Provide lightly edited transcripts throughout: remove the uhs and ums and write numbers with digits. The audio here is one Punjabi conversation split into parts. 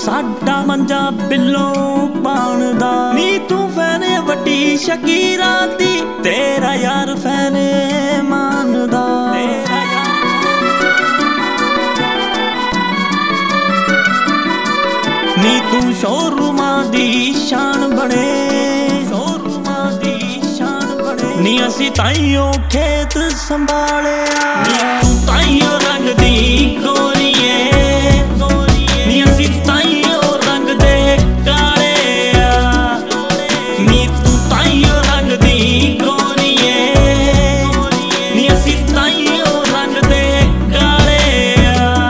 ਸਾਡਾ ਮੰਜਾ ਬਿੱਲੋਂ ਪਾਣਦਾ ਨੀ ਤੂੰ ਫੈਨ ਵੱਡੀ ਸ਼ਕੀਰਾ ਦੀ ਤੇਰਾ ਯਾਰ ਫੈਨ ਮੰਨਦਾ ਨੀ ਤੂੰ ਸ਼ੋਰੂਮਾਂ ਦੀ ਸ਼ਾਨ ਬਣੇ ਸ਼ੋਰੂਮਾਂ ਦੀ ਸ਼ਾਨ ਬਣੇ ਨੀ ਅਸੀਂ ਤਾਈਓ ਖੇਤ ਸੰਭਾਲਿਆ ਨੀ ਤੂੰ ਤਾਈਓ ਰੰਗ ਦੀ ਗੋਰੀਏ ਨੀ ਅਸੀਂ ਤਾਈਓ ਰੰਗ ਦੇ ਕਾਲੇ ਆ ਨੀ ਤੂੰ ਤਾਈਓ ਰੰਗ ਦੀ ਗੋਰੀਏ ਨੀ ਅਸੀਂ ਤਾਈਓ ਰੰਗ ਦੇ ਕਾਲੇ ਆ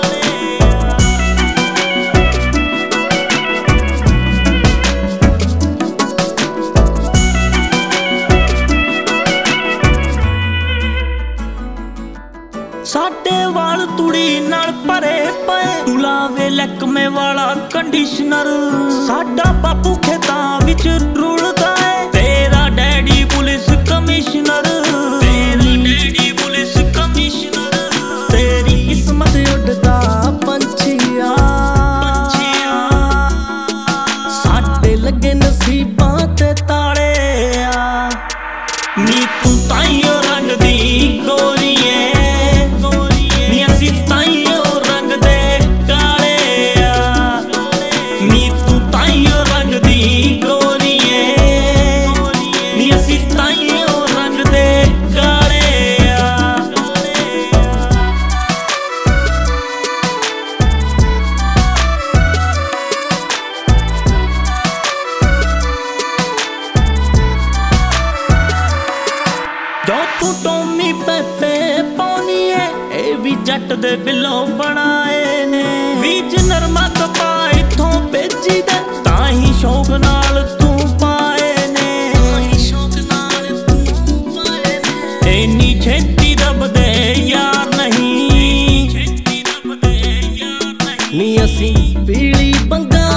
ਸਾਡੇ ਵਾਲ ਤੁੜੀ ਨਾਲ ਭਰੇ ਪਏ ਤੂੰ ਲਾਵੇ ਲੈਕਮੇ ਵਾਲਾ ਕੰਡੀਸ਼ਨਰ ਸਾਡਾ ਬਾਪੂ ਖੇਤਾਂ ਵਿੱਚ ਰੁਲਦਾ ਏ ਤੇਰਾ ਡੈਡੀ ਪੁਲਿਸ ਕਮਿਸ਼ਨਰ ਤੇਰਾ ਡੈਡੀ ਪੁਲਿਸ ਕਮਿਸ਼ਨਰ ਤੇਰੀ ਕਿਸਮਤ ਉੱਡਦਾ ਪੰਛੀਆ ਸਾਡੇ ਲੱਗੇ ਨਸੀਬਾਂ ਤੇ ਤਾਲੇ ਆ ਨੀ ਤੂੰ ਤਾਈਓ ਰੰਗ ਦੀ ਗੋਰੀਏ ਜੋ ਤੂੰ ਟੋਮੀ ਪੈਪੇ ਪਾਉਣੀ ਏ ਇਹ ਵੀ ਜੱਟ ਦੇ ਬਿੱਲੋਂ ਬਣਾਏ ਨੇ ਬੀਜ ਨਰਮਾ ਕਪਾ ਇੱਥੋਂ ਭੇਜੀ ਦੇ ਤਾਂ ਹੀ ਸ਼ੌਕ ਨਾਲ ਤੂੰ ਪਾਏ ਨੇ ਇੰਨੀ ਛੇਤੀ ਰੱਬਦੇ ਯਾਰ ਨਹੀਂ ਨੀ ਅਸੀਂ ਪੀਲੀ ਬੰਗਾ